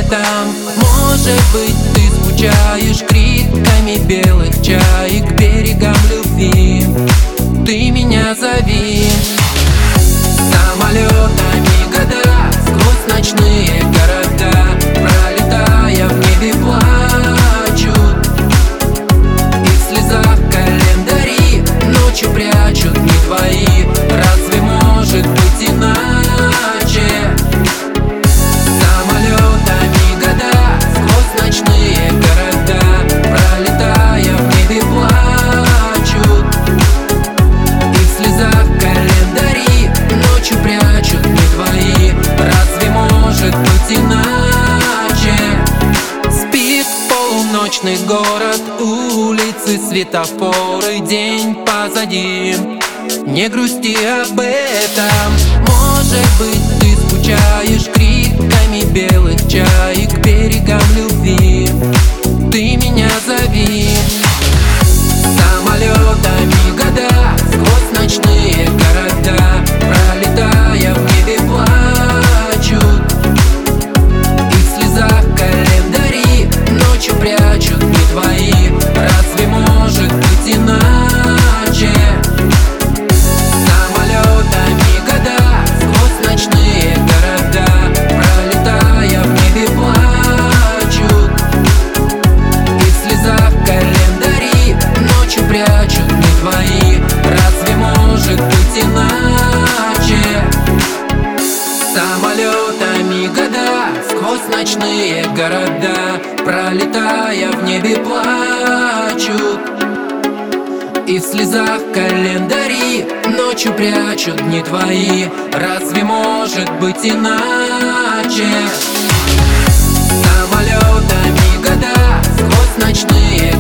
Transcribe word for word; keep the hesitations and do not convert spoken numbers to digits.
этом. Может быть, ты скучаешь криками белых чаек к берегам любви. Ты меня зови. Самолетами года сквозь ночные города, пролетая в небе, плачут. И в слезах календари ночью прячут дни твои. Разве может быть иначе? Самолетами года сквозь ночные города, пролетая в небе, плачут. И в слезах календари ночью прячут дни твои. Разве может быть иначе? Спит полуночный город, улицы, светофоры, день позади. Не грусти об этом. Может быть, ты скучаешь криками белых чаек к берегам любви. Ты меня зови. Самолетами года сквозь ночные города, пролетая в небе, плачут. И в слезах календари ночью прячут дни твои. Разве может быть иначе? Самолетами года сквозь ночные города, пролетая в небе, плачут. И в слезах календари ночью прячут дни твои. Разве может быть иначе? Самолетами года сквозь ночные города, пролетая в небе, плачут. И в слезах календари ночью прячут дни твои. Разве может быть иначе? Самолетами года сквозь ночные